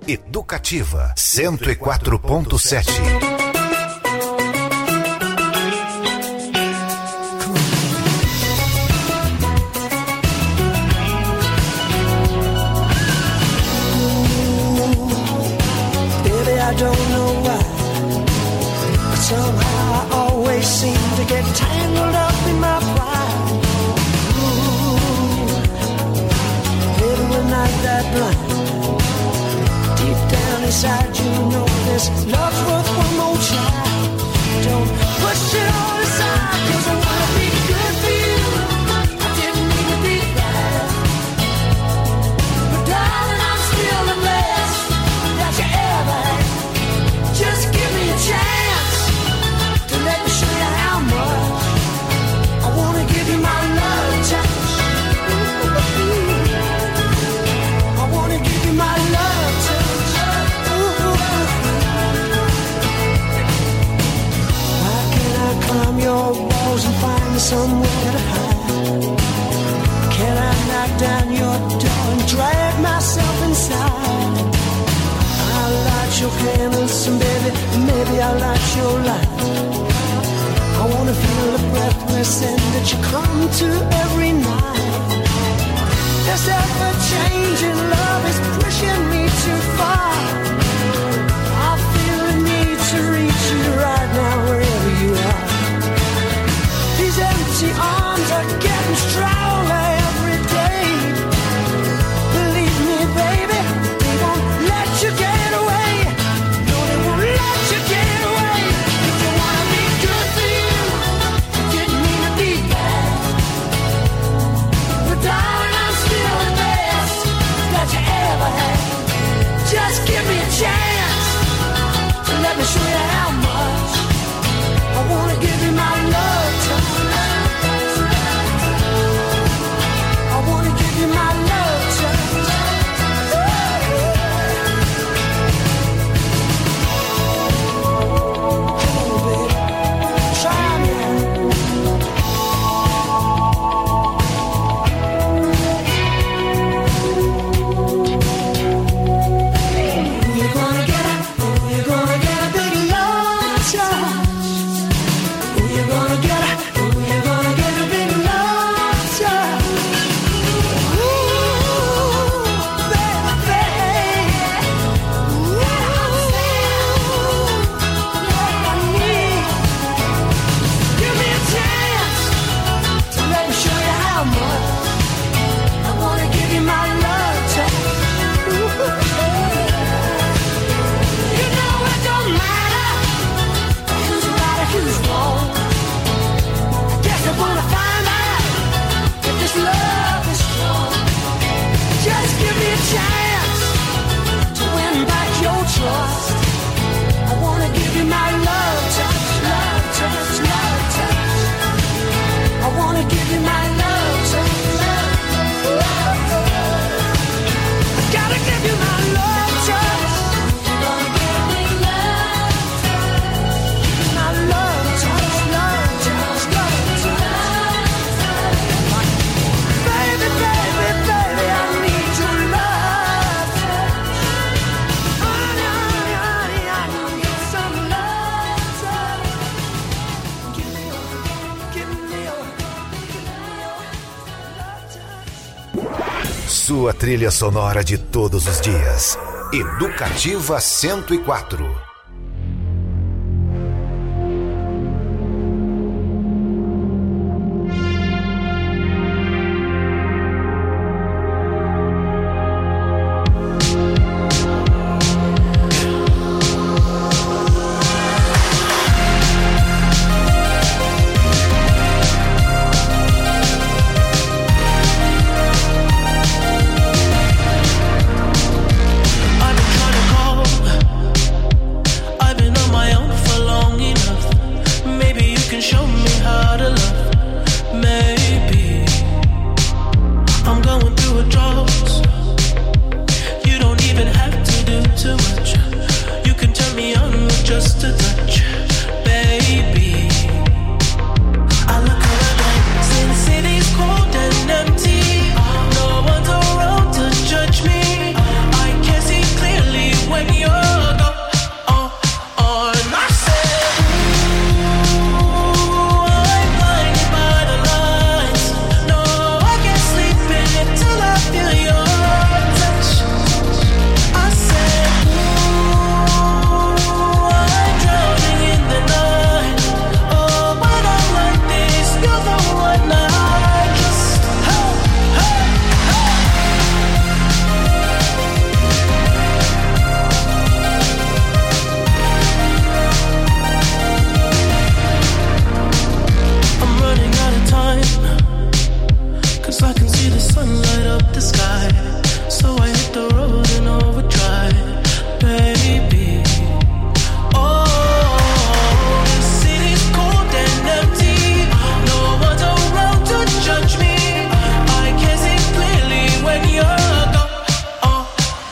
Educativa 104.7. I don't know why, but somehow I always seem to get tangled up in my pride. Ooh, baby, we're not that blind. Deep down inside you know this love's worth one more try. Don't push it all aside, 'cause I wanna be good for you. I didn't mean to be bad, but darling, I'm still the best that you ever had. Just give me a chance to let me show you how much I wanna give you my love touch. I wanna give you my love touch. Why can't I climb your walls and find somewhere to hide? Can I knock down your door and drag myself inside? I'll light your candles and baby, maybe I'll light your light. I wanna feel the breathless end that you come to every night. This ever-changing love is pushing me too far. I feel the need to reach you right now wherever you are. These empty arms are getting stronger every day. Believe me, baby, they won't let you get away. No, they won't let you get away. If you wanna be good for you, didn't mean to be bad, but darling, I'm still the best that you ever had. Just give me a chance to let me show you how much I wanna give you my love touch. I wanna give you my love touch. Sua trilha sonora de todos os dias. Educativa 104.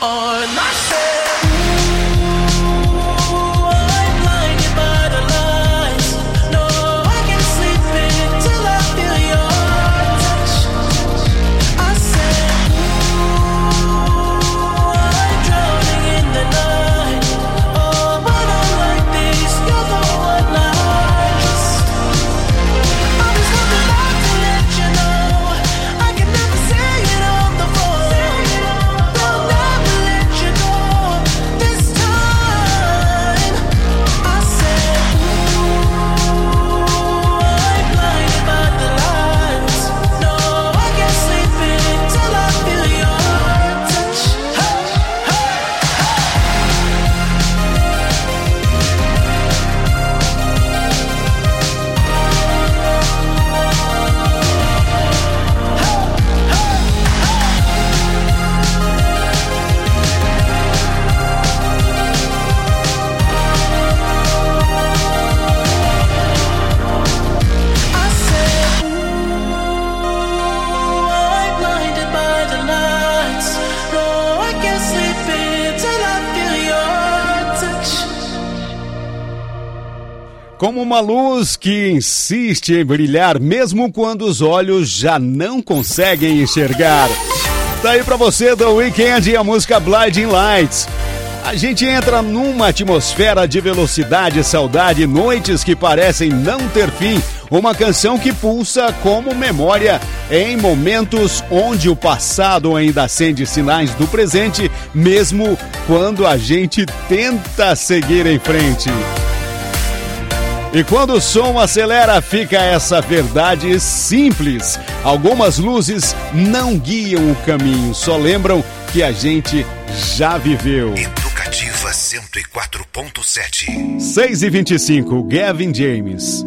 on. I said, ooh, I'm blinded by the lights. No, I can't sleep until I feel your touch. I said, ooh, I'm drowning in the night. Oh, but I'm like this, you're the one I trust. I was hoping not to let you know. I can never say it on the phone. They'll never let you go this time. I said, ooh, I'm blinded by the lights. No, I can't sleep until I feel your touch. Hey, hey, I said, ooh, I'm blinded by the lights. No, I can't sleep until I feel your touch. Como uma luz que insiste em brilhar mesmo quando os olhos já não conseguem enxergar. Tá aí pra você The Weeknd e a música Blinding Lights. A gente entra numa atmosfera de velocidade, saudade, noites que parecem não ter fim. Uma canção que pulsa como memória em momentos onde o passado ainda acende sinais do presente, mesmo quando a gente tenta seguir em frente. E quando o som acelera, fica essa verdade simples. Algumas luzes não guiam o caminho, só lembram que a gente já viveu. Educativa 104.7. 6h25, Gavin James.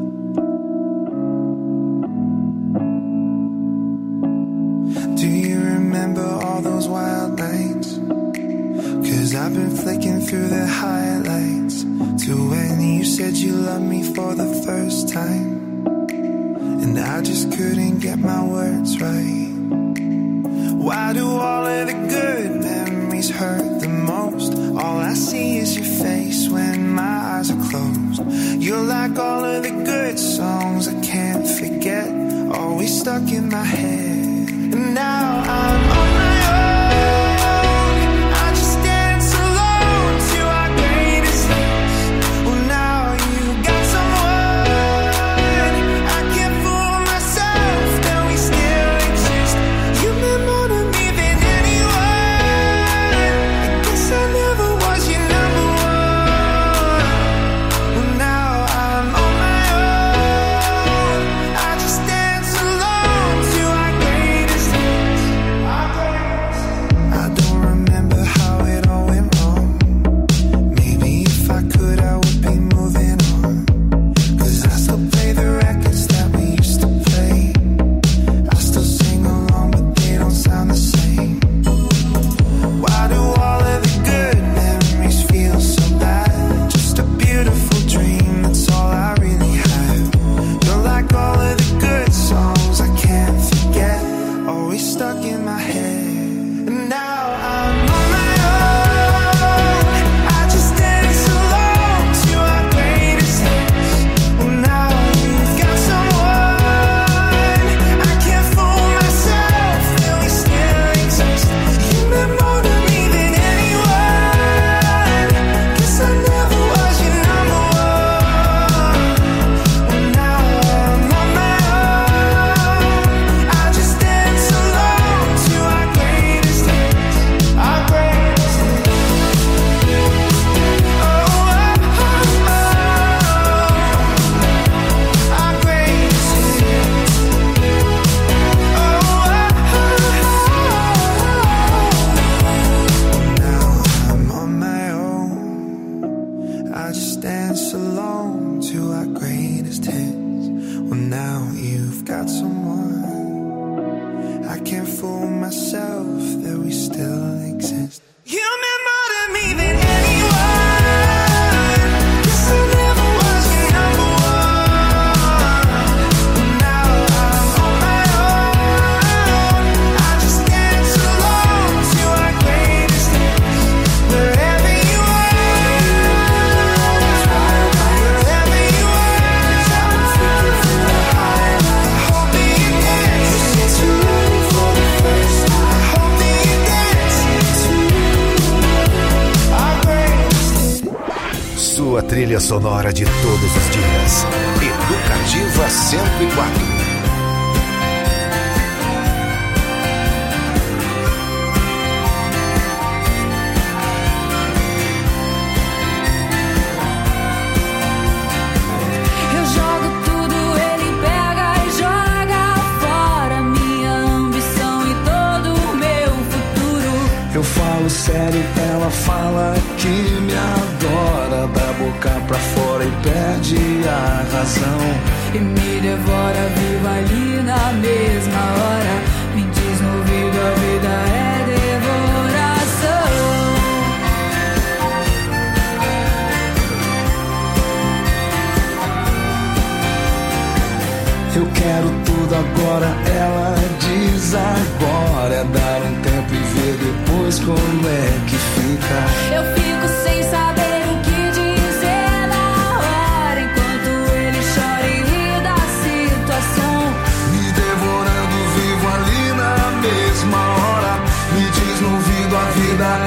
Do you remember all those wild nights? 'Cause I've been flicking through the highlights to when you said you loved me for the first time, and I just couldn't get my words right. Why do all of the good memories hurt the most? All I see is your face when my eyes are closed. You're like all of the good songs I can't forget, always stuck in my head. And now I'm on my own. I just dance alone to our greatest hits. Well, now you got someone. I can't fool myself that we still exist. You meant more to me than anyone. I guess I never was your number one. Well, now I'm on my own. I just dance alone to our greatest hits. I don't remember how it all went wrong. Maybe if I could, I would be moving on. 'Cause I still play the records that we used to play. I still sing along, but they don't sound the same. Why do all of the good memories feel so bad? Just a beautiful dream, that's all I really have. You're like all of the good songs I can't forget, always stuck in my head. And now I'm on my own. I just dance alone to our greatest hits. Well, now you've got someone. I can't fool myself that we still exist. You meant more to me than anyone. Guess I never was your number one. Well, now I'm on my own. I just dance alone to our greatest hits. Our greatest hits. Oh, our greatest hits. Now I'm on my own. I just dance alone to our greatest hits. Well, now you've got someone. I can't fool myself that we still exist. You meant more to me than anyone. Guess I never was your number one. Now I'm on my own. I just dance alone to our greatest hits. sua trilha sonora de todos os dias. Educativa 104. Sério, ela fala que me adora, da boca pra fora e perde a razão. E me devora viva ali na mesma hora. Me diz no ouvido, a vida é devoração. Eu quero tudo agora, ela diz agora. É dar um tempo e ver depois como é que fica. Eu fico sem saber o que dizer na hora, enquanto ele chora e ri da situação. Me devorando vivo ali na mesma hora. Me diz no ouvido, a vida é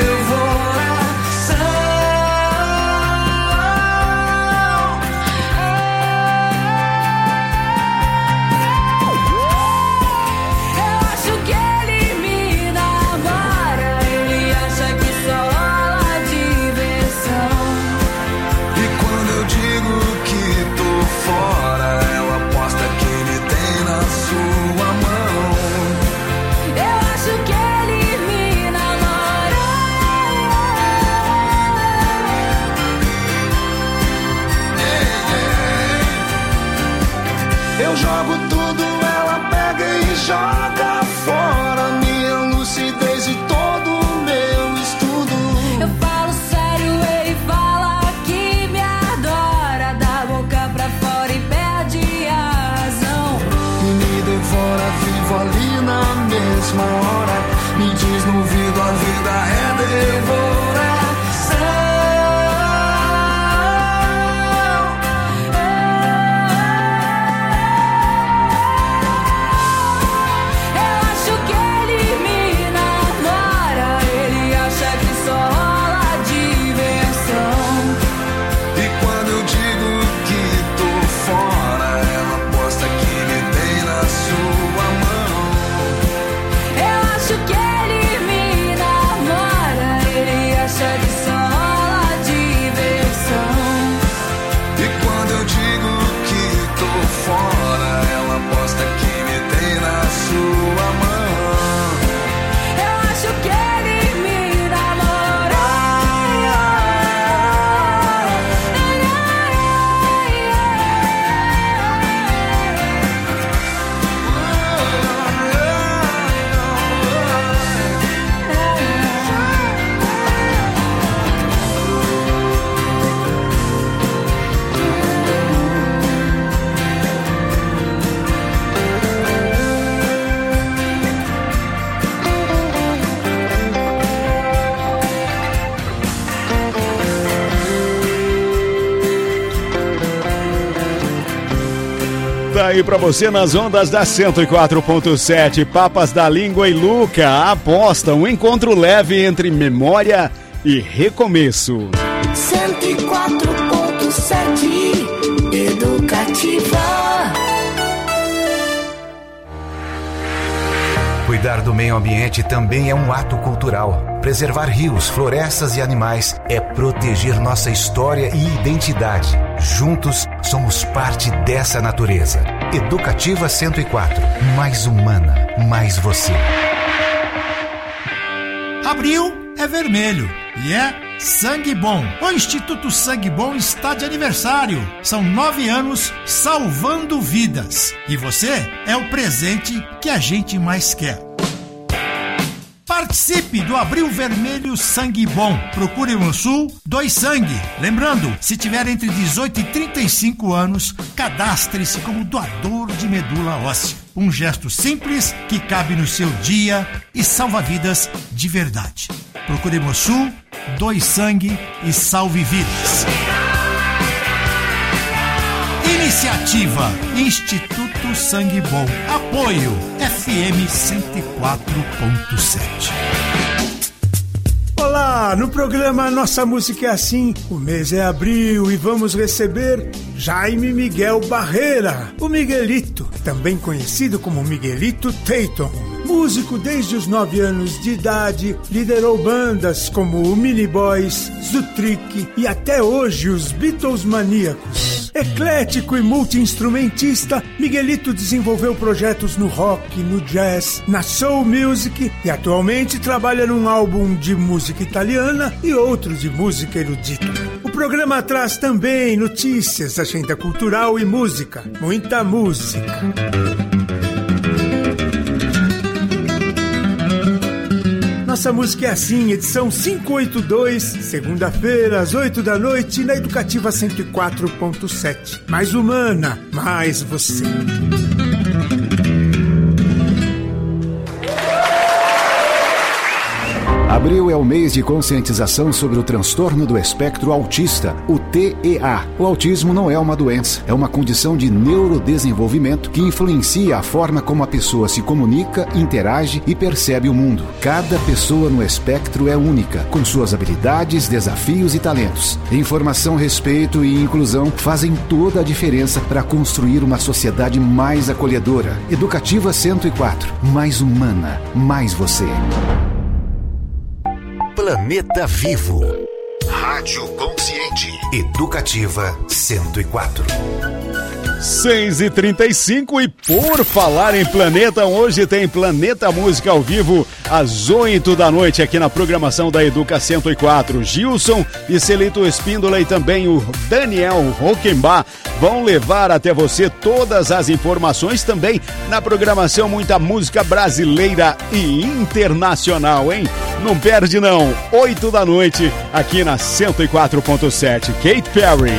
jogo tudo, ela pega e joga fora minha lucidez e todo o meu estudo. Eu falo sério, ele fala que me adora, da boca pra fora e perde a razão. E me devora vivo ali na mesma hora. Me diz no ouvido, a vida é devoração. Aí pra você nas ondas da 104.7, Papas da Língua e Luca apostam um encontro leve entre memória e recomeço. 104.7 Educativa. Cuidar do meio ambiente também é um ato cultural. Preservar rios, florestas e animais é proteger nossa história e identidade. Juntos, somos parte dessa natureza. Educativa 104. Mais humana, mais você. Abril é vermelho e é Sangue Bom. O Instituto Sangue Bom está de aniversário. São 9 anos salvando vidas. E você é o presente que a gente mais quer. Participe do Abril Vermelho Sangue Bom. Procure no Sul, doe sangue. Lembrando, se tiver entre 18 e 35 anos, cadastre-se como doador de medula óssea. Um gesto simples que cabe no seu dia e salva vidas de verdade. Procure no Sul, doe sangue e salve vidas. Iniciativa Instituto Sangue Bom. Apoio FM 104.7. Olá! No programa Nossa Música é Assim, o mês é abril e vamos receber Jaime Miguel Barreira, o Miguelito, também conhecido como Miguelito Tatum. Músico desde os 9 anos de idade, liderou bandas como o Mini Boys, Zutrick e até hoje os Beatles Maníacos. Eclético e multi-instrumentista, Miguelito desenvolveu projetos no rock, no jazz, na soul music e atualmente trabalha num álbum de música italiana e outro de música erudita. O programa traz também notícias, agenda cultural e música. Muita música. Nossa Música é Assim, edição 582, segunda-feira, às 8 da noite, na Educativa 104.7. Mais humana, mais você. Abril é o mês de conscientização sobre o transtorno do espectro autista, o TEA. O autismo não é uma doença, é uma condição de neurodesenvolvimento que influencia a forma como a pessoa se comunica, interage e percebe o mundo. Cada pessoa no espectro é única, com suas habilidades, desafios e talentos. Informação, respeito e inclusão fazem toda a diferença para construir uma sociedade mais acolhedora. Educativa 104, mais humana, mais você. Planeta Vivo. Rádio Consciente. Educativa 104. 6h35 e por falar em planeta, hoje tem Planeta Música ao vivo às 8 da noite aqui na programação da Educa 104. Gilson e Celito Espíndola e também o Daniel Rockenbach vão levar até você todas as informações também na programação, muita música brasileira e internacional, hein? Não perde não, 8 da noite aqui na 104.7. Katy Perry.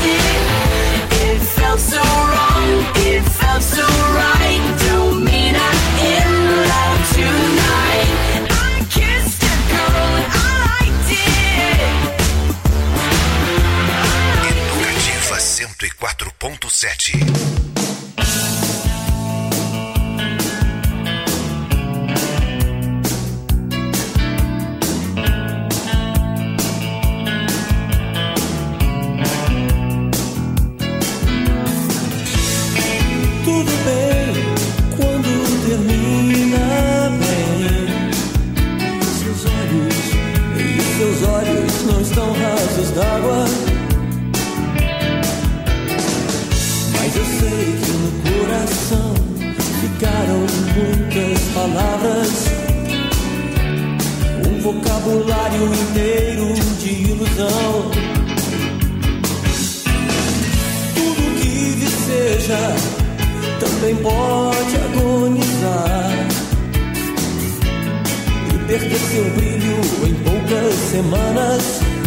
So right, don't mean I 104.7. Tudo bem quando termina bem. Seus olhos não estão rasos d'água. Mas eu sei que no coração ficaram muitas palavras, um vocabulário inteiro de ilusão. Tudo que seja também pode agonizar e perder seu brilho em poucas semanas.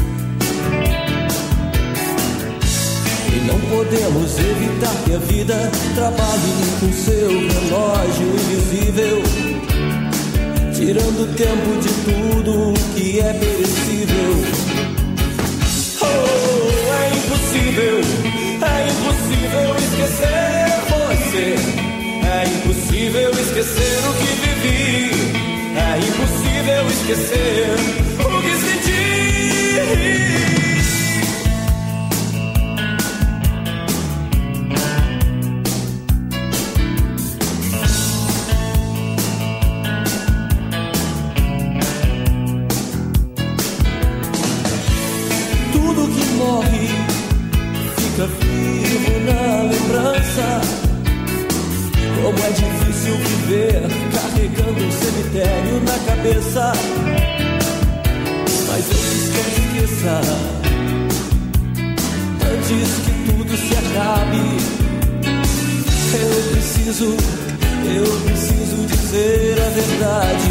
E não podemos evitar que a vida trabalhe com seu relógio invisível, tirando tempo de tudo que é perecível. Oh, é impossível esquecer você. É impossível esquecer o que vivi. É impossível esquecer o que senti. Tudo que morre fica vivo na lembrança. Como é difícil viver carregando um cemitério na cabeça. Mas antes que eu esqueça, antes que tudo se acabe, eu preciso dizer a verdade.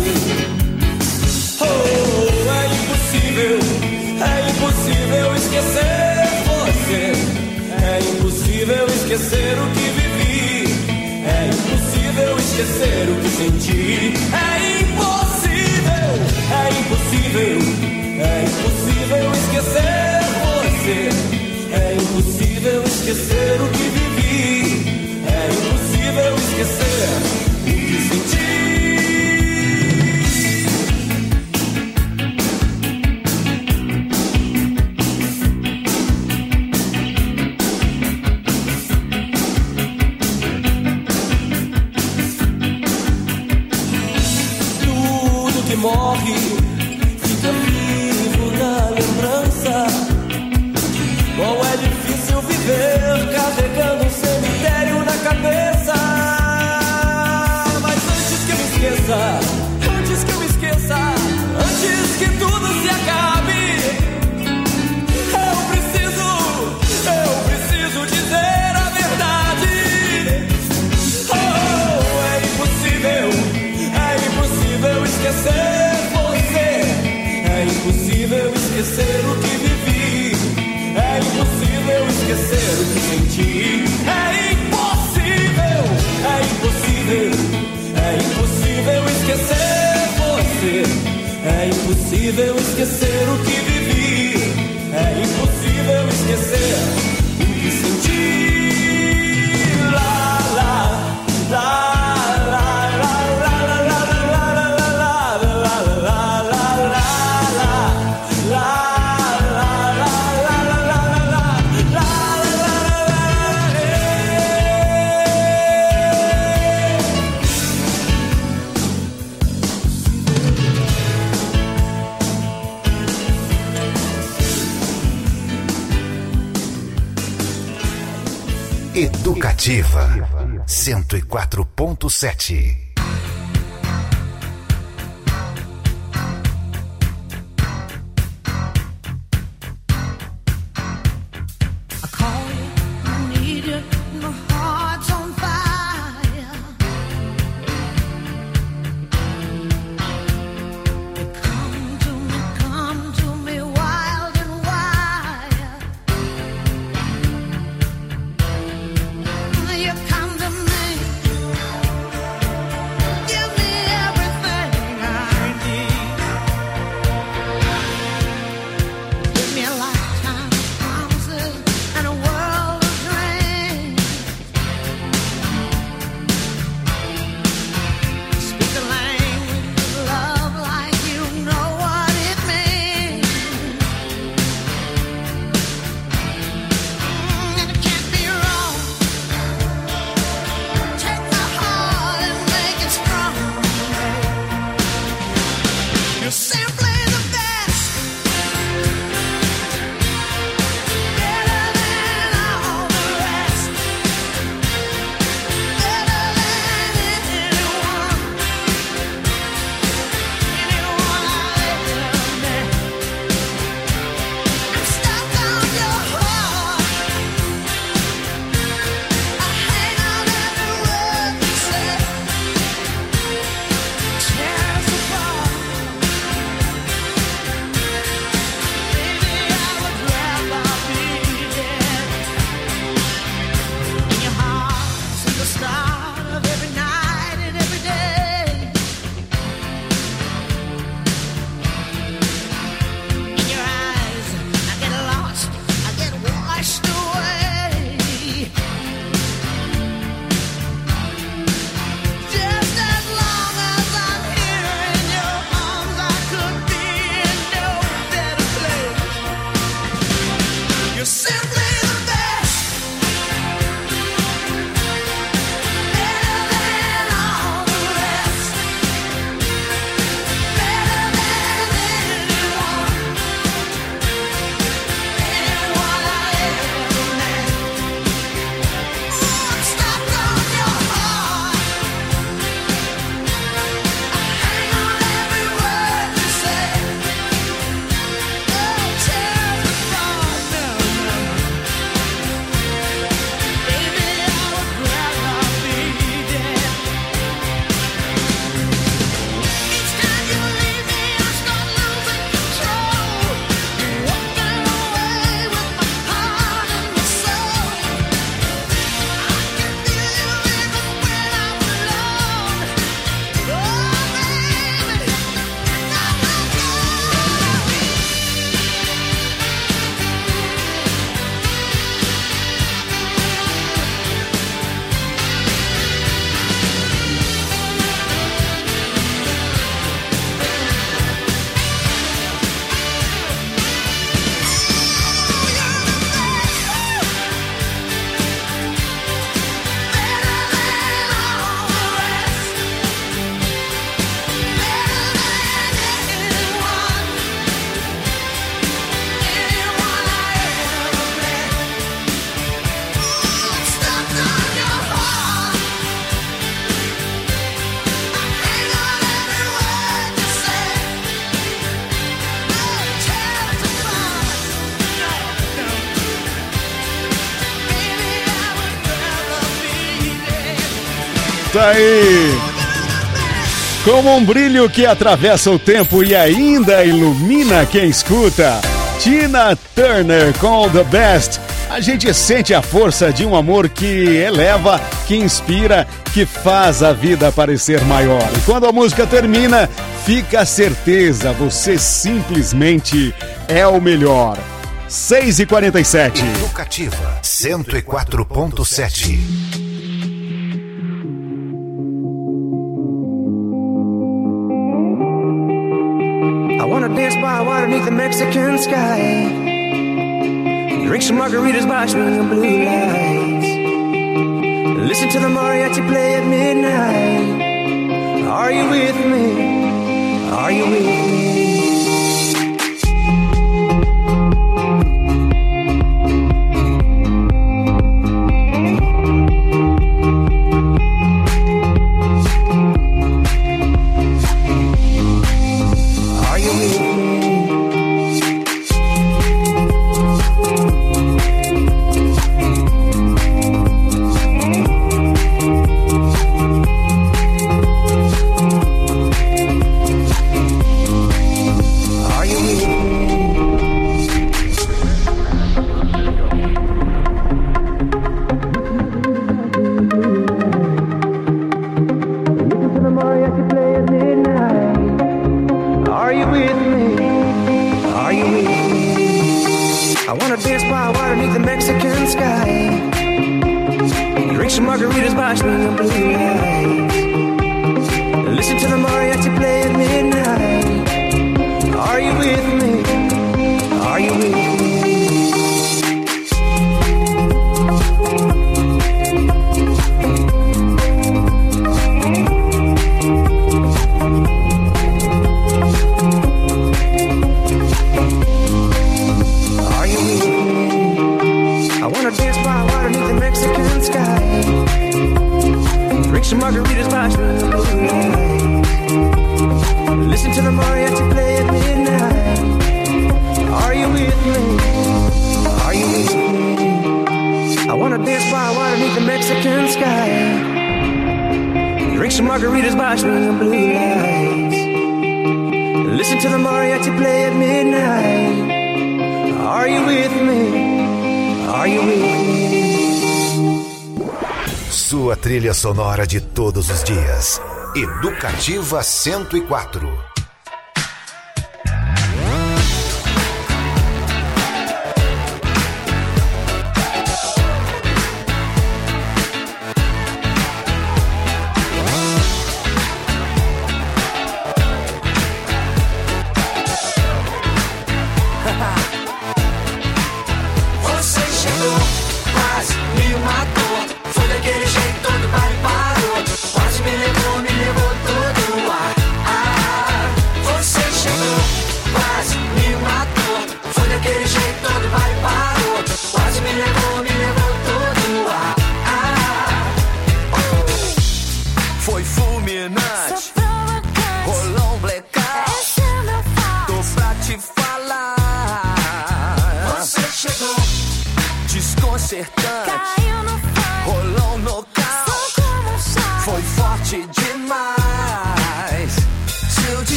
Oh, é impossível esquecer você. É impossível esquecer o que vivi. É impossível esquecer o que senti. É impossível esquecer você. É impossível esquecer o que vivi. É impossível esquecer o que senti. Morre, fica vivo na lembrança. Como é difícil viver carregando um cemitério na cabeça. Mas antes que eu me esqueça, antes que tudo se acabe, eu preciso dizer a verdade. Oh, é impossível esquecer você. É impossível esquecer o que vivi. É impossível esquecer o que senti. É impossível esquecer você. É impossível esquecer o que vivi. É impossível esquecer o que senti. Lá, lá, lá. Educativa 104.7. You come to me Tá aí. Como um brilho que atravessa o tempo e ainda ilumina quem escuta. Tina Turner com The Best. A gente sente a força de um amor que eleva, que inspira, que faz a vida parecer maior. E quando a música termina, fica a certeza, você simplesmente é o melhor. 6h47. Educativa 104.7. I wanna dance by water beneath the Mexican sky. Drink some margaritas by swinging blue lights. Listen to the mariachi play at midnight. Are you with me? Are you with me? Sua trilha sonora de todos os dias. Educativa 104.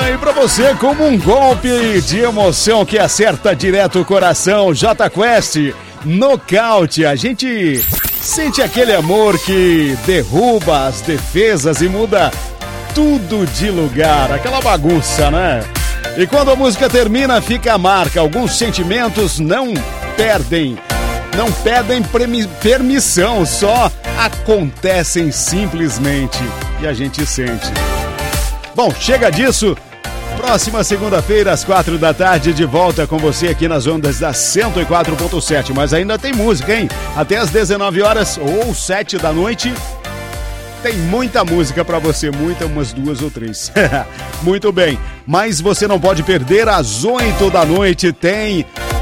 Aí pra você, como um golpe de emoção que acerta direto o coração, Jota Quest, Nocaute. A gente sente aquele amor que derruba as defesas e muda tudo de lugar, aquela bagunça, né? E quando a música termina, fica a marca. Alguns sentimentos não pedem permissão, só acontecem simplesmente e a gente sente. Bom, chega disso. Próxima segunda-feira, às 4 da tarde, de volta com você aqui nas ondas da 104.7. Mas ainda tem música, hein? Até às 19 horas ou 7 da noite. Tem muita música pra você, umas 2 ou 3. Muito bem, mas você não pode perder. Às 8 da noite tem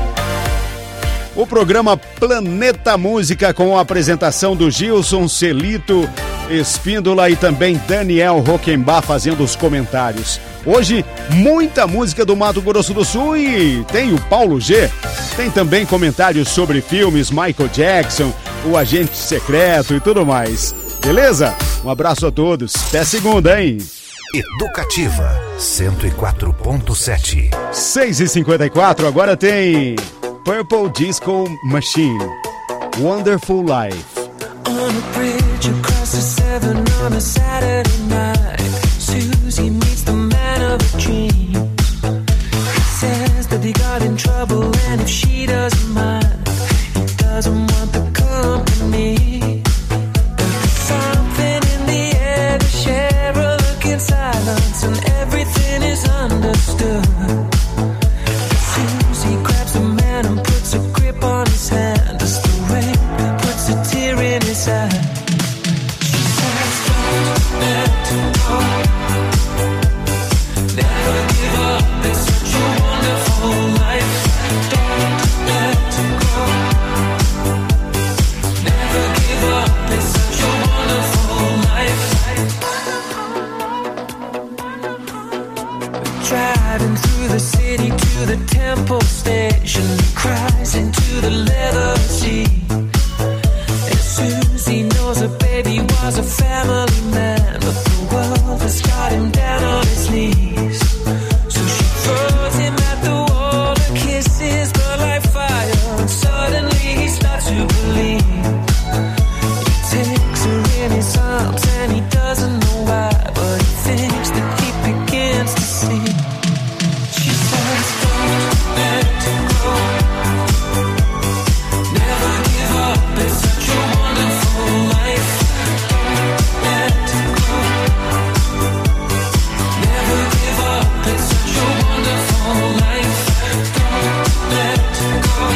o programa Planeta Música, com a apresentação do Gilson Celito Espíndola e também Daniel Rockenbach fazendo os comentários. Hoje, muita música do Mato Grosso do Sul e tem o Paulo G. Tem também comentários sobre filmes, Michael Jackson, o Agente Secreto e tudo mais. Beleza? Um abraço a todos. Até segunda, hein? Educativa 104.7. 6h54, agora tem Purple Disco Machine, Wonderful Life. On a bridge across the Severn on a Saturday night, Susie meets the man of her dreams. He says that he got in trouble and if she doesn't mind, he doesn't want the company. But there's something in the air, they share a look in silence and everything is understood. Susie grabs the man and puts a grip on his hand as the rain puts a tear in his eye. She says, don't let go, never give up, it's such a wonderful life. Don't let go, never give up, it's such a wonderful life. Driving through the city to the Temple Station, cries into the leather seat. And Susie knows her baby was a family man, but the world has got him down on his knees. So she throws him at the wall, her kisses burn like fire, and suddenly he starts to believe. He takes her in his arms and he doesn't know why, but he thinks that he begins to see. She says, don't let go, never give up, it's such a wonderful life. Don't let go, never give up, it's such a wonderful life. Don't let go,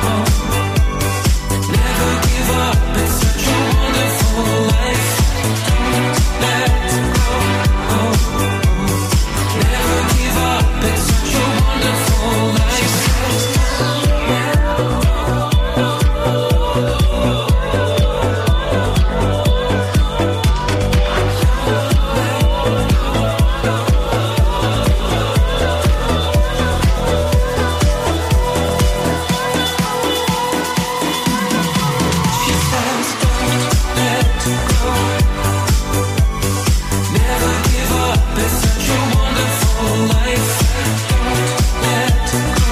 never give up, it's such a wonderful life. Don't let go, never give up, it's such a wonderful life. She says, don't let go, never give up, it's such a wonderful life. Don't let go,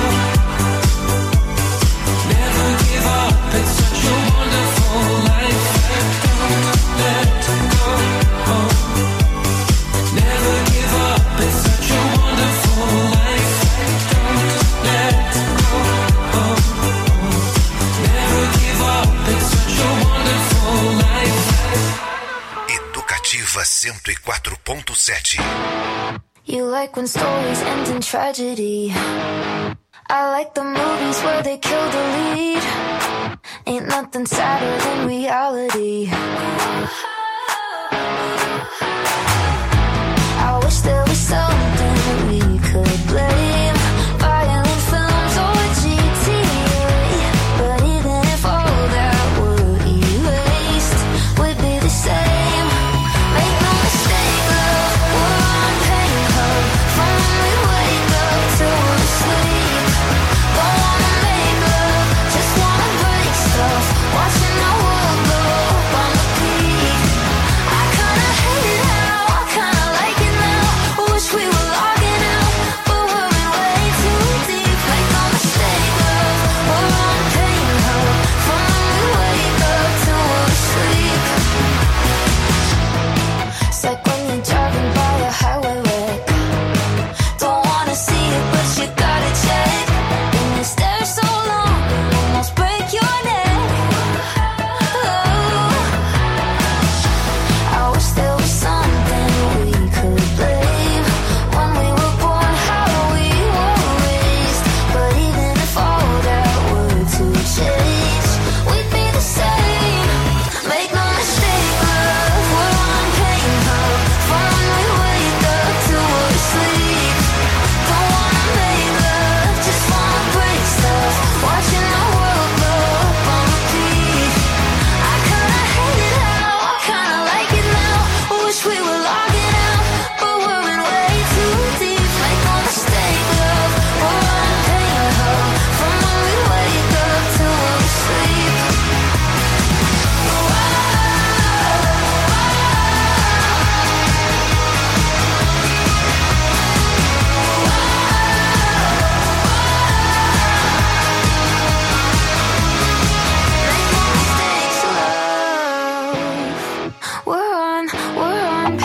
never give up, it's such a wonderful life. Don't let go, never give up, it's such a wonderful life. Don't let go, never give up, it's such a wonderful life. Educativa 104.7. You like when stories end in tragedy. I like the movies where they kill the lead. Ain't nothing sadder than reality. I wish there was something we could blame. Violent films or GTA. But even if all that were erased, we'd be the same. Make no mistake, love, we're on painkiller. From when we wake up till we're asleep. Don't wanna make love, just wanna break stuff. Watching the world blow up on repeat.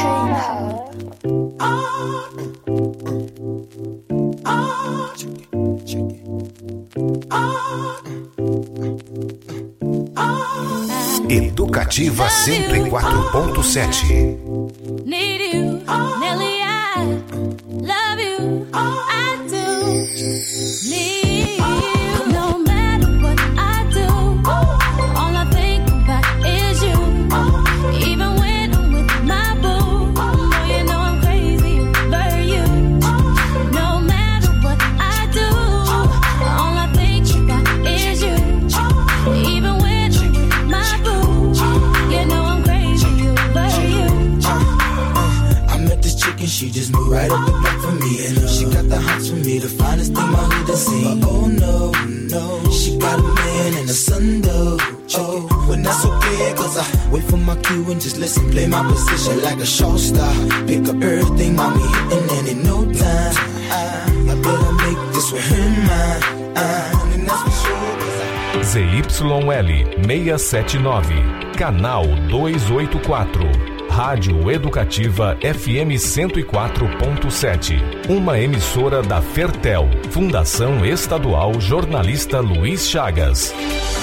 Educativa 104.7. Need you, Nelly, I love you, I do. Need you, no matter what I do. All I think about is you. Even when I'm with my boo, you know I'm crazy over you. No matter what I do, all I think about is you. Even when I'm with my boo, you know I'm crazy over you. I met this chick and she just moved right up the block for me. And she got the hots for me, the finest thing my hood has seen. But oh no, no, she got a man and a son though. Oh, when that's okay, cause I wait for my cue and just listen, play my position like a show star. Pick up everything, mommy, hitting, and in no time I better make this with her mine. And that's for sure, cause ZYL 679, canal 284. Rádio Educativa FM 104.7. Uma emissora da Fertel, Fundação Estadual Jornalista Luiz Chagas.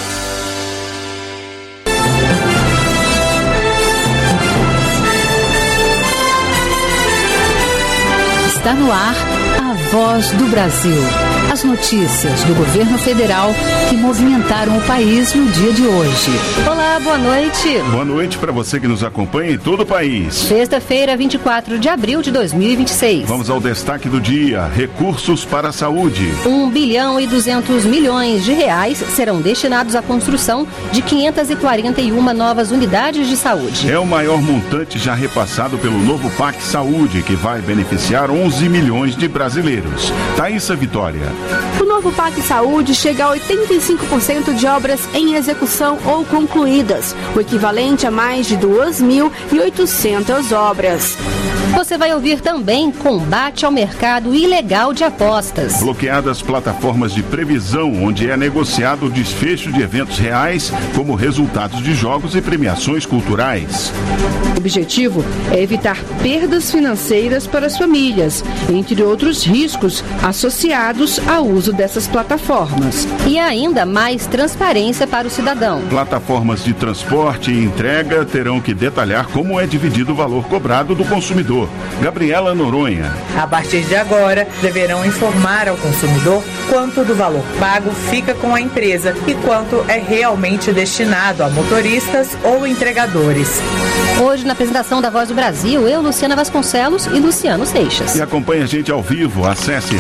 Está no ar a Voz do Brasil. As notícias do governo federal que movimentaram o país no dia de hoje. Olá, boa noite. Boa noite para você que nos acompanha em todo o país. Sexta-feira, 24 de abril de 2026. Vamos ao destaque do dia: recursos para a saúde. 1 bilhão e 200 milhões de reais serão destinados à construção de 541 novas unidades de saúde. É o maior montante já repassado pelo novo PAC Saúde, que vai beneficiar 11 milhões de brasileiros. Thaísa Vitória. O novo PAC Saúde chega a 85% de obras em execução ou concluídas, o equivalente a mais de 2.800 obras. Você vai ouvir também combate ao mercado ilegal de apostas. Bloqueadas plataformas de previsão, onde é negociado o desfecho de eventos reais, como resultados de jogos e premiações culturais. O objetivo é evitar perdas financeiras para as famílias, entre outros riscos associados ao uso dessas plataformas. E ainda mais transparência para o cidadão. Plataformas de transporte e entrega terão que detalhar como é dividido o valor cobrado do consumidor. Gabriela Noronha. A partir de agora, deverão informar ao consumidor quanto do valor pago fica com a empresa e quanto é realmente destinado a motoristas ou entregadores. Hoje, na apresentação da Voz do Brasil, eu, Luciana Vasconcelos e Luciano Seixas. E acompanhe a gente ao vivo. Acesse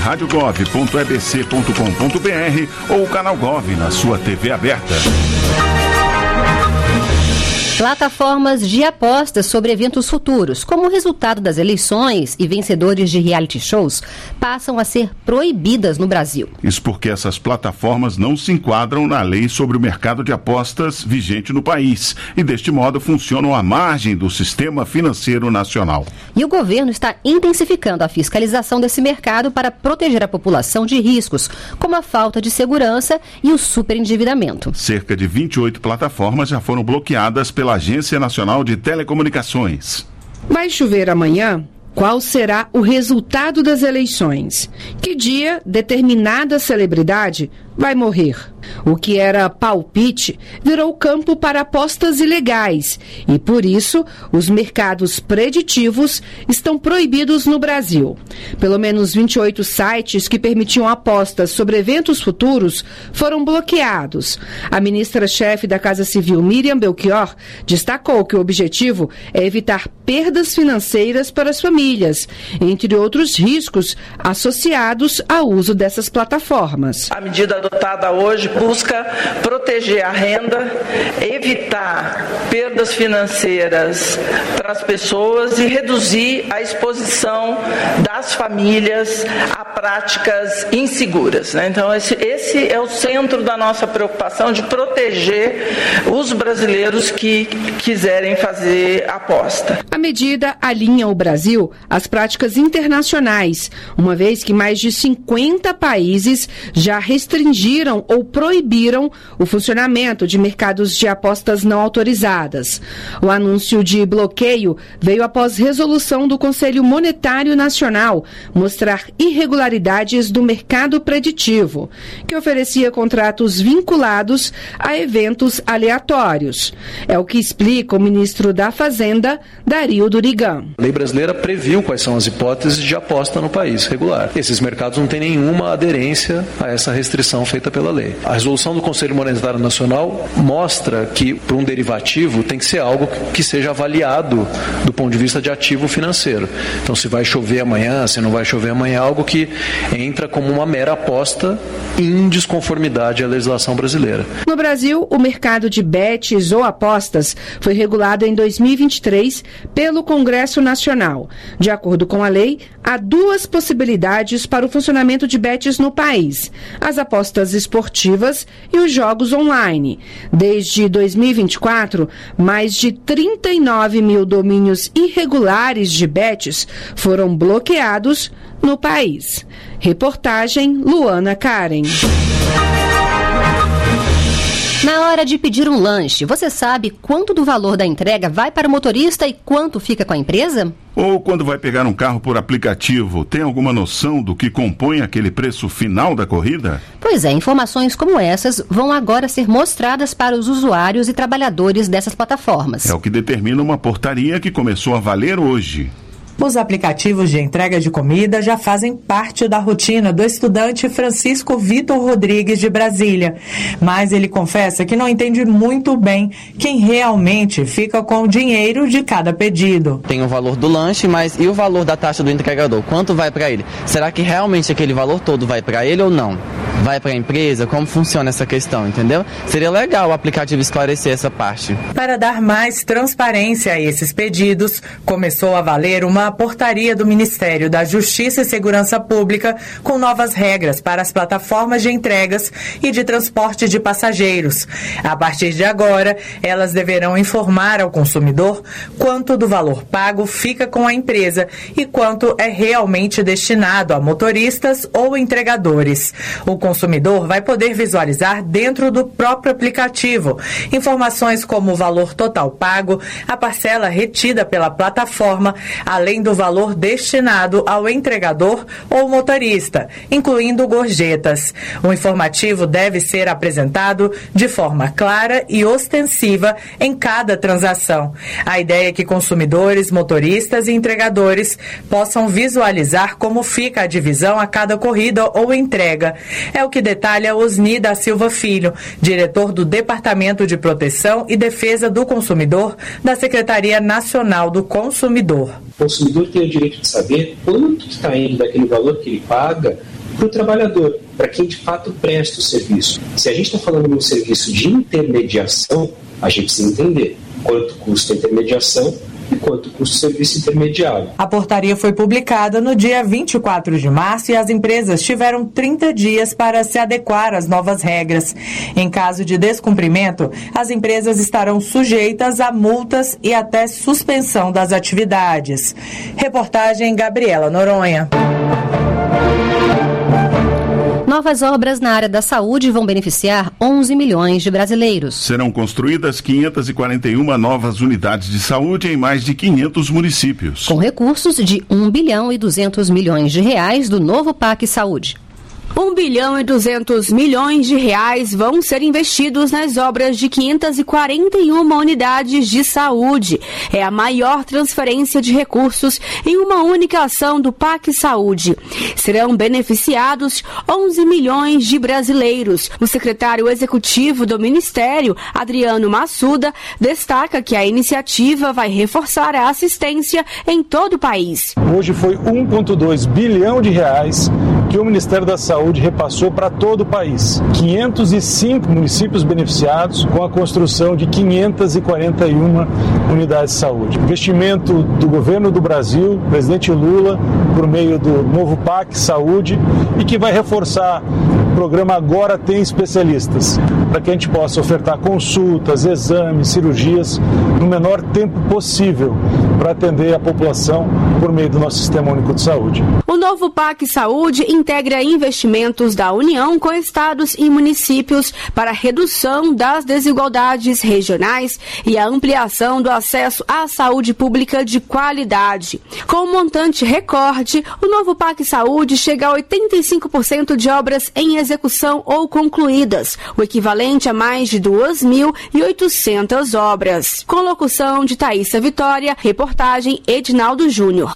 radiogov.ebc.com.br ou o canal Gov na sua TV aberta. Plataformas de apostas sobre eventos futuros, como resultado das eleições e vencedores de reality shows, passam a ser proibidas no Brasil. Isso porque essas plataformas não se enquadram na lei sobre o mercado de apostas vigente no país e, deste modo, funcionam à margem do sistema financeiro nacional. E o governo está intensificando a fiscalização desse mercado para proteger a população de riscos, como a falta de segurança e o superendividamento. Cerca de 28 plataformas já foram bloqueadas pela Agência Nacional de Telecomunicações. Vai chover amanhã? Qual será o resultado das eleições? Que dia determinada celebridade vai morrer? O que era palpite virou campo para apostas ilegais e, por isso, os mercados preditivos estão proibidos no Brasil. Pelo menos 28 sites que permitiam apostas sobre eventos futuros foram bloqueados. A ministra-chefe da Casa Civil, Miriam Belchior, destacou que o objetivo é evitar perdas financeiras para as famílias, entre outros riscos associados ao uso dessas plataformas. A medida adotada hoje busca proteger a renda, evitar perdas financeiras para as pessoas e reduzir a exposição das famílias a práticas inseguras, né? Então, esse é o centro da nossa preocupação, de proteger os brasileiros que quiserem fazer aposta. A medida alinha o Brasil às práticas internacionais, uma vez que mais de 50 países já restringiram ou proibiram proibiram o funcionamento de mercados de apostas não autorizadas. O anúncio de bloqueio veio após resolução do Conselho Monetário Nacional mostrar irregularidades do mercado preditivo, que oferecia contratos vinculados a eventos aleatórios. É o que explica o ministro da Fazenda, Dario Durigan. A lei brasileira previu quais são as hipóteses de aposta no país regular. Esses mercados não têm nenhuma aderência a essa restrição feita pela lei. A resolução do Conselho Monetário Nacional mostra que, para um derivativo, tem que ser algo que seja avaliado do ponto de vista de ativo financeiro. Então, se vai chover amanhã, se não vai chover amanhã, é algo que entra como uma mera aposta em desconformidade à legislação brasileira. No Brasil, o mercado de bets ou apostas foi regulado em 2023 pelo Congresso Nacional. De acordo com a lei, há duas possibilidades para o funcionamento de bets no país: as apostas esportivas e os jogos online. Desde 2024, mais de 39 mil domínios irregulares de bets foram bloqueados no país. Reportagem Luana Karen. Na hora de pedir um lanche, você sabe quanto do valor da entrega vai para o motorista e quanto fica com a empresa? Ou quando vai pegar um carro por aplicativo, tem alguma noção do que compõe aquele preço final da corrida? Pois é, informações como essas vão agora ser mostradas para os usuários e trabalhadores dessas plataformas. É o que determina uma portaria que começou a valer hoje. Os aplicativos de entrega de comida já fazem parte da rotina do estudante Francisco Vitor Rodrigues de Brasília. Mas ele confessa que não entende muito bem quem realmente fica com o dinheiro de cada pedido. Tem o valor do lanche, mas e o valor da taxa do entregador? Quanto vai para ele? Será que realmente aquele valor todo vai para ele ou não? Vai para a empresa? Como funciona essa questão, entendeu? Seria legal o aplicativo esclarecer essa parte. Para dar mais transparência a esses pedidos, começou a valer uma portaria do Ministério da Justiça e Segurança Pública com novas regras para as plataformas de entregas e de transporte de passageiros. A partir de agora, elas deverão informar ao consumidor quanto do valor pago fica com a empresa e quanto é realmente destinado a motoristas ou entregadores. O consumidor vai poder visualizar dentro do próprio aplicativo informações como o valor total pago, a parcela retida pela plataforma, além do valor destinado ao entregador ou motorista, incluindo gorjetas. O informativo deve ser apresentado de forma clara e ostensiva em cada transação. A ideia é que consumidores, motoristas e entregadores possam visualizar como fica a divisão a cada corrida ou entrega. É o que detalha Osni da Silva Filho, diretor do Departamento de Proteção e Defesa do Consumidor da Secretaria Nacional do Consumidor. O consumidor tem o direito de saber quanto está indo daquele valor que ele paga para o trabalhador, para quem de fato presta o serviço. Se a gente está falando de um serviço de intermediação, a gente precisa entender quanto custa a intermediação e quanto custa o serviço intermediário. A portaria foi publicada no dia 24 de março e as empresas tiveram 30 dias para se adequar às novas regras. Em caso de descumprimento, as empresas estarão sujeitas a multas e até suspensão das atividades. Reportagem Gabriela Noronha. Novas obras na área da saúde vão beneficiar 11 milhões de brasileiros. Serão construídas 541 novas unidades de saúde em mais de 500 municípios. Com recursos de 1 bilhão e 200 milhões de reais do novo PAC Saúde. 1 bilhão e 200 milhões de reais vão ser investidos nas obras de 541 unidades de saúde. É a maior transferência de recursos em uma única ação do PAC Saúde. Serão beneficiados 11 milhões de brasileiros. O secretário executivo do Ministério, Adriano Massuda, destaca que a iniciativa vai reforçar a assistência em todo o país. Hoje foi 1,2 bilhão de reais que o Ministério da Saúde repassou para todo o país. 505 municípios beneficiados com a construção de 541 unidades de saúde. Investimento do governo do Brasil, presidente Lula, por meio do novo PAC Saúde, e que vai reforçar o programa Agora Tem Especialistas, para que a gente possa ofertar consultas, exames, cirurgias no menor tempo possível para atender a população por meio do nosso Sistema Único de Saúde. O novo PAC Saúde integra investimentos da União com estados e municípios para a redução das desigualdades regionais e a ampliação do acesso à saúde pública de qualidade. Com um montante recorde, o novo PAC Saúde chega a 85% de obras em execução ou concluídas, o equivalente a mais de 2.800 obras. Com locução de Thaísa Vitória, reportagem Edinaldo Júnior.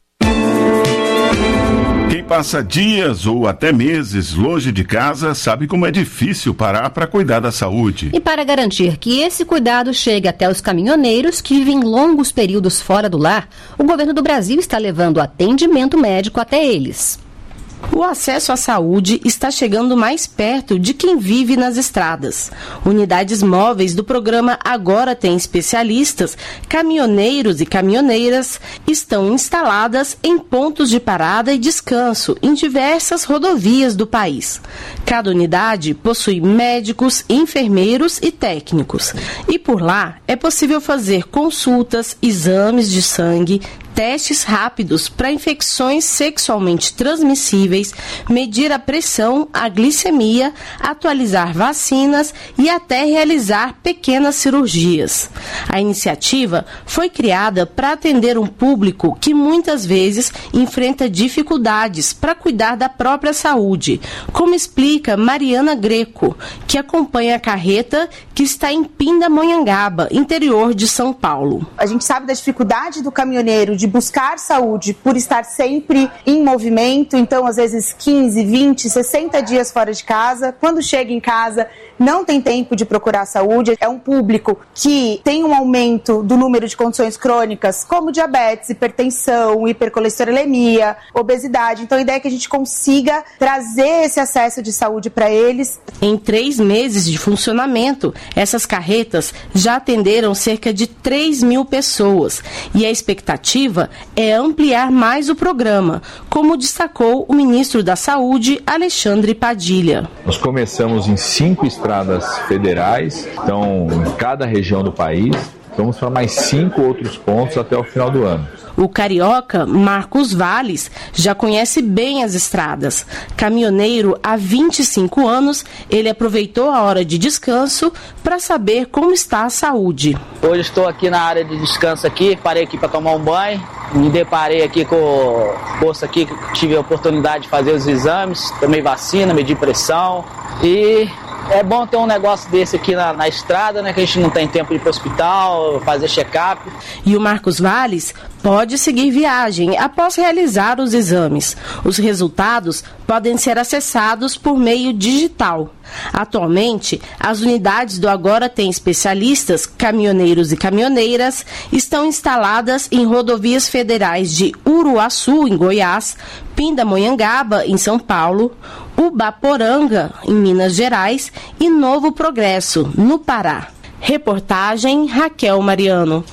Quem passa dias ou até meses longe de casa sabe como é difícil parar para cuidar da saúde. E para garantir que esse cuidado chegue até os caminhoneiros que vivem longos períodos fora do lar, o governo do Brasil está levando atendimento médico até eles. O acesso à saúde está chegando mais perto de quem vive nas estradas. Unidades móveis do programa Agora Tem Especialistas, caminhoneiros e caminhoneiras estão instaladas em pontos de parada e descanso em diversas rodovias do país. Cada unidade possui médicos, enfermeiros e técnicos. E por lá é possível fazer consultas, exames de sangue, testes rápidos para infecções sexualmente transmissíveis, medir a pressão, a glicemia, atualizar vacinas e até realizar pequenas cirurgias. A iniciativa foi criada para atender um público que muitas vezes enfrenta dificuldades para cuidar da própria saúde, como explica Mariana Greco, que acompanha a carreta que está em Pindamonhangaba, interior de São Paulo. A gente sabe da dificuldade do caminhoneiro de buscar saúde por estar sempre em movimento, então às vezes 15, 20, 60 dias fora de casa. Quando chega em casa, não tem tempo de procurar saúde. É um público que tem um aumento do número de condições crônicas, como diabetes, hipertensão, hipercolesterolemia, obesidade. Então a ideia é que a gente consiga trazer esse acesso de saúde para eles. Em 3 meses de funcionamento, essas carretas já atenderam cerca de 3.000 pessoas e a expectativa é ampliar mais o programa, como destacou o ministro da Saúde, Alexandre Padilha. Nós começamos em 5 estradas federais, então em cada região do país. Vamos para mais 5 outros pontos até o final do ano. O carioca Marcos Valles já conhece bem as estradas. Caminhoneiro há 25 anos, ele aproveitou a hora de descanso para saber como está a saúde. Hoje estou aqui na área de descanso aqui, parei aqui para tomar um banho, me deparei aqui com o posto aqui, que tive a oportunidade de fazer os exames, tomei vacina, medi pressão e... é bom ter um negócio desse aqui na estrada, né? Que a gente não tem tempo de ir para o hospital, fazer check-up. E o Marcos Valles pode seguir viagem após realizar os exames. Os resultados podem ser acessados por meio digital. Atualmente, as unidades do Agora Tem Especialistas, caminhoneiros e caminhoneiras, estão instaladas em rodovias federais de Uruaçu, em Goiás, Pindamonhangaba, em São Paulo, Ubaporanga, em Minas Gerais, e Novo Progresso, no Pará. Reportagem Raquel Mariano.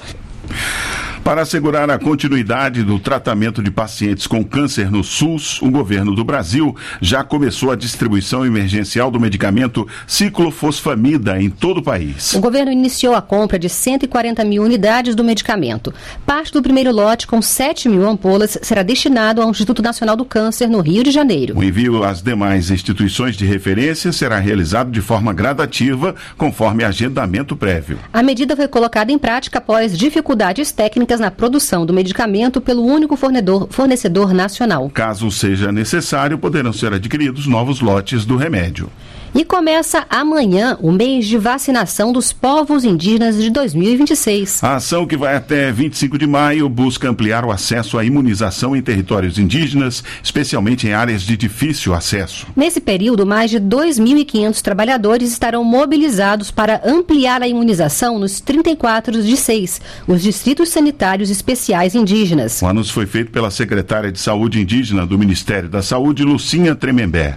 Para assegurar a continuidade do tratamento de pacientes com câncer no SUS, o governo do Brasil já começou a distribuição emergencial do medicamento ciclofosfamida em todo o país. O governo iniciou a compra de 140 mil unidades do medicamento. Parte do primeiro lote, com 7 mil ampolas, será destinado ao Instituto Nacional do Câncer, no Rio de Janeiro. O envio às demais instituições de referência será realizado de forma gradativa, conforme agendamento prévio. A medida foi colocada em prática após dificuldades técnicas na produção do medicamento pelo único fornecedor nacional. Caso seja necessário, poderão ser adquiridos novos lotes do remédio. E começa amanhã o mês de vacinação dos povos indígenas de 2026. A ação, que vai até 25 de maio, busca ampliar o acesso à imunização em territórios indígenas, especialmente em áreas de difícil acesso. Nesse período, mais de 2.500 trabalhadores estarão mobilizados para ampliar a imunização nos 34 de 6, os distritos sanitários especiais indígenas. O anúncio foi feito pela secretária de Saúde Indígena do Ministério da Saúde, Lucinha Tremembé.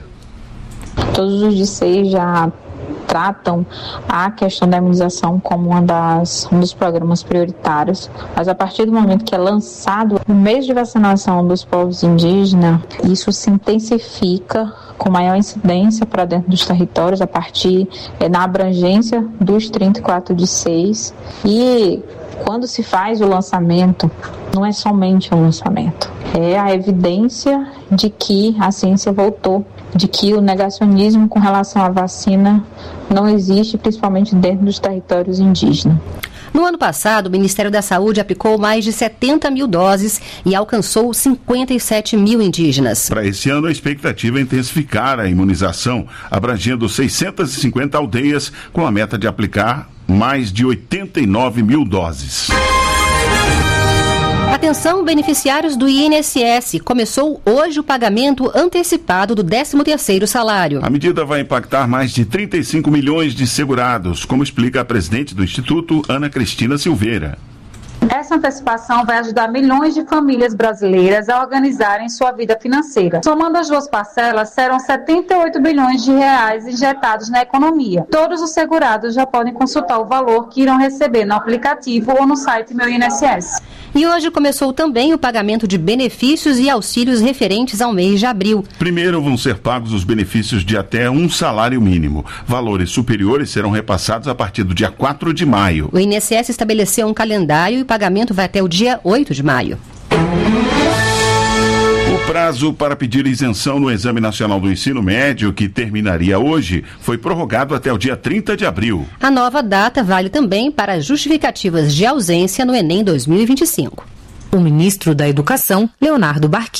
Todos os DCs já tratam a questão da imunização como um dos programas prioritários, mas a partir do momento que é lançado o mês de vacinação dos povos indígenas, isso se intensifica com maior incidência para dentro dos territórios, a partir na abrangência dos 34 de 6, e quando se faz o lançamento, não é somente um lançamento. É a evidência de que a ciência voltou, de que o negacionismo com relação à vacina não existe, principalmente dentro dos territórios indígenas. No ano passado, o Ministério da Saúde aplicou mais de 70 mil doses e alcançou 57 mil indígenas. Para esse ano, a expectativa é intensificar a imunização, abrangendo 650 aldeias, com a meta de aplicar mais de 89 mil doses. Atenção, beneficiários do INSS. Começou hoje o pagamento antecipado do 13º salário. A medida vai impactar mais de 35 milhões de segurados, como explica a presidente do Instituto, Ana Cristina Silveira. Essa antecipação vai ajudar milhões de famílias brasileiras a organizarem sua vida financeira. Somando as duas parcelas, serão 78 bilhões de reais injetados na economia. Todos os segurados já podem consultar o valor que irão receber no aplicativo ou no site Meu INSS. E hoje começou também o pagamento de benefícios e auxílios referentes ao mês de abril. Primeiro vão ser pagos os benefícios de até um salário mínimo. Valores superiores serão repassados a partir do dia 4 de maio. O INSS estabeleceu um calendário e o pagamento vai até o dia 8 de maio. O prazo para pedir isenção no Exame Nacional do Ensino Médio, que terminaria hoje, foi prorrogado até o dia 30 de abril. A nova data vale também para justificativas de ausência no Enem 2025. O ministro da Educação, Leonardo Barquim.